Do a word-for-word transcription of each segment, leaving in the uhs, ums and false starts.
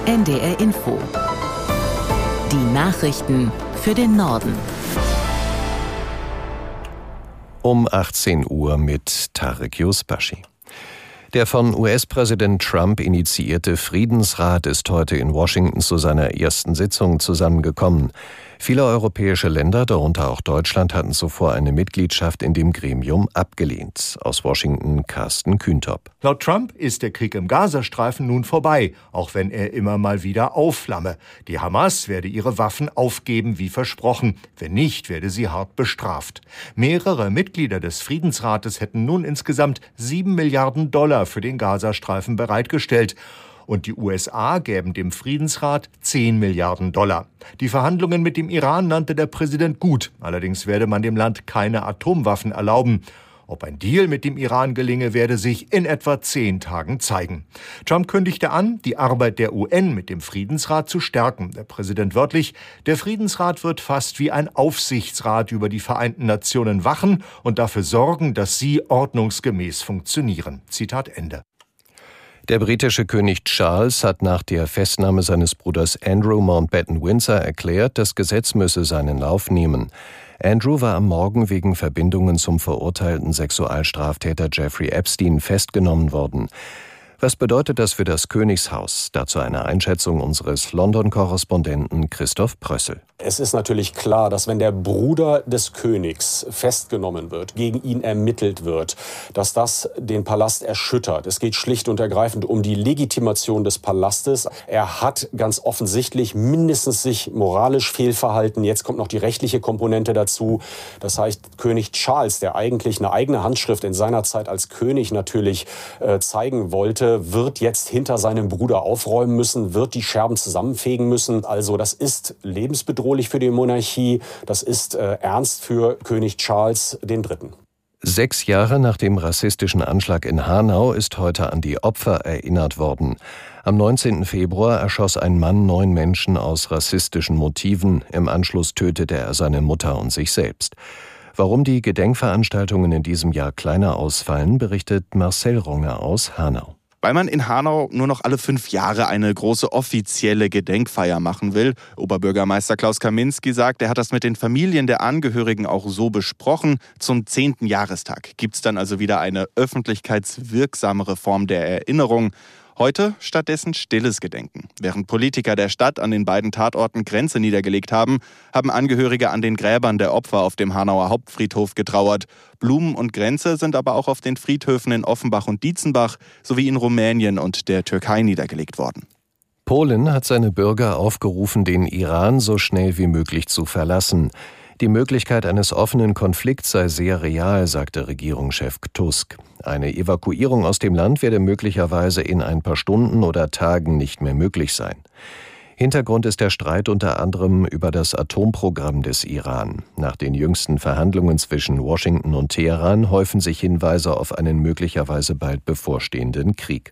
N D R Info. Die Nachrichten für den Norden. Um achtzehn Uhr mit Tarek Yusbashi. Der von U S-Präsident Trump initiierte Friedensrat ist heute in Washington zu seiner ersten Sitzung zusammengekommen. Viele europäische Länder, darunter auch Deutschland, hatten zuvor eine Mitgliedschaft in dem Gremium abgelehnt. Aus Washington Carsten Kühntop. Laut Trump ist der Krieg im Gazastreifen nun vorbei, auch wenn er immer mal wieder aufflamme. Die Hamas werde ihre Waffen aufgeben wie versprochen. Wenn nicht, werde sie hart bestraft. Mehrere Mitglieder des Friedensrates hätten nun insgesamt sieben Milliarden Dollar für den Gazastreifen bereitgestellt. Und die U S A gäben dem Friedensrat zehn Milliarden Dollar. Die Verhandlungen mit dem Iran nannte der Präsident gut. Allerdings werde man dem Land keine Atomwaffen erlauben. Ob ein Deal mit dem Iran gelinge, werde sich in etwa zehn Tagen zeigen. Trump kündigte an, die Arbeit der U N mit dem Friedensrat zu stärken. Der Präsident wörtlich: Der Friedensrat wird fast wie ein Aufsichtsrat über die Vereinten Nationen wachen und dafür sorgen, dass sie ordnungsgemäß funktionieren. Zitat Ende. Der britische König Charles hat nach der Festnahme seines Bruders Andrew Mountbatten-Windsor erklärt, das Gesetz müsse seinen Lauf nehmen. Andrew war am Morgen wegen Verbindungen zum verurteilten Sexualstraftäter Jeffrey Epstein festgenommen worden. Was bedeutet das für das Königshaus? Dazu eine Einschätzung unseres London-Korrespondenten Christoph Prössel. Es ist natürlich klar, dass wenn der Bruder des Königs festgenommen wird, gegen ihn ermittelt wird, dass das den Palast erschüttert. Es geht schlicht und ergreifend um die Legitimation des Palastes. Er hat ganz offensichtlich mindestens sich moralisch fehlverhalten. Jetzt kommt noch die rechtliche Komponente dazu. Das heißt, König Charles, der eigentlich eine eigene Handschrift in seiner Zeit als König natürlich äh, zeigen wollte, wird jetzt hinter seinem Bruder aufräumen müssen, wird die Scherben zusammenfegen müssen. Also das ist lebensbedrohlich für die Monarchie, das ist äh, ernst für König Charles der Dritte. Sechs Jahre nach dem rassistischen Anschlag in Hanau ist heute an die Opfer erinnert worden. Am neunzehnten Februar erschoss ein Mann neun Menschen aus rassistischen Motiven. Im Anschluss tötete er seine Mutter und sich selbst. Warum die Gedenkveranstaltungen in diesem Jahr kleiner ausfallen, berichtet Marcel Ronger aus Hanau. Weil man in Hanau nur noch alle fünf Jahre eine große offizielle Gedenkfeier machen will. Oberbürgermeister Klaus Kaminski sagt, er hat das mit den Familien der Angehörigen auch so besprochen. Zum zehnten Jahrestag gibt es dann also wieder eine öffentlichkeitswirksamere Form der Erinnerung. Heute stattdessen stilles Gedenken. Während Politiker der Stadt an den beiden Tatorten Grenze niedergelegt haben, haben Angehörige an den Gräbern der Opfer auf dem Hanauer Hauptfriedhof getrauert. Blumen und Grenze sind aber auch auf den Friedhöfen in Offenbach und Dietzenbach sowie in Rumänien und der Türkei niedergelegt worden. Polen hat seine Bürger aufgerufen, den Iran so schnell wie möglich zu verlassen. Die Möglichkeit eines offenen Konflikts sei sehr real, sagte Regierungschef Tusk. Eine Evakuierung aus dem Land werde möglicherweise in ein paar Stunden oder Tagen nicht mehr möglich sein. Hintergrund ist der Streit unter anderem über das Atomprogramm des Iran. Nach den jüngsten Verhandlungen zwischen Washington und Teheran häufen sich Hinweise auf einen möglicherweise bald bevorstehenden Krieg.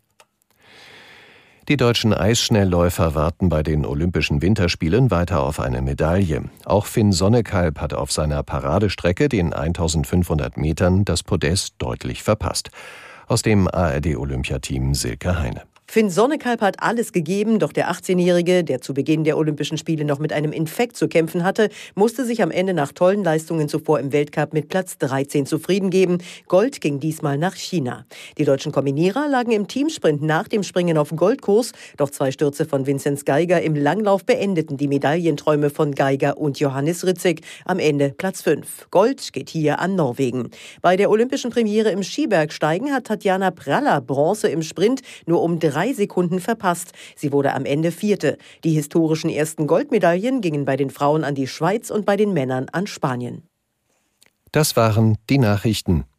Die deutschen Eisschnellläufer warten bei den Olympischen Winterspielen weiter auf eine Medaille. Auch Finn Sonnekalb hat auf seiner Paradestrecke, den eintausendfünfhundert Metern, das Podest deutlich verpasst. Aus dem A R D-Olympiateam Silke Heine. Finn Sonnekalb hat alles gegeben, doch der achtzehnjährige, der zu Beginn der Olympischen Spiele noch mit einem Infekt zu kämpfen hatte, musste sich am Ende nach tollen Leistungen zuvor im Weltcup mit Platz dreizehn zufrieden geben. Gold ging diesmal nach China. Die deutschen Kombinierer lagen im Teamsprint nach dem Springen auf Goldkurs, doch zwei Stürze von Vinzenz Geiger im Langlauf beendeten die Medaillenträume von Geiger und Johannes Ritzig. Am Ende Platz fünf. Gold geht hier an Norwegen. Bei der olympischen Premiere im Skibergsteigen hat Tatjana Praller Bronze im Sprint nur um drei Sekunden verpasst. Sie wurde am Ende Vierte. Die historischen ersten Goldmedaillen gingen bei den Frauen an die Schweiz und bei den Männern an Spanien. Das waren die Nachrichten.